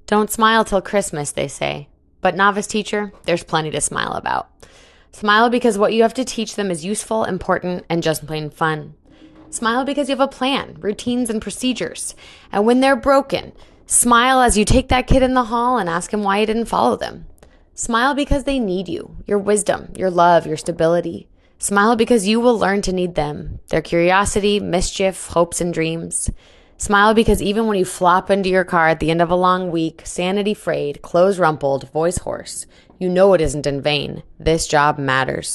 Don't smile till Christmas, they say. But novice teacher, there's plenty to smile about. Smile because what you have to teach them is useful, important, and just plain fun. Smile because you have a plan, routines, and procedures. And when they're broken, smile as you take that kid in the hall and ask him why you didn't follow them. Smile because they need you, your wisdom, your love, your stability. Smile because you will learn to need them, their curiosity, mischief, hopes, and dreams. Smile because even when you flop into your car at the end of a long week, sanity frayed, clothes rumpled, voice hoarse, you know it isn't in vain. This job matters.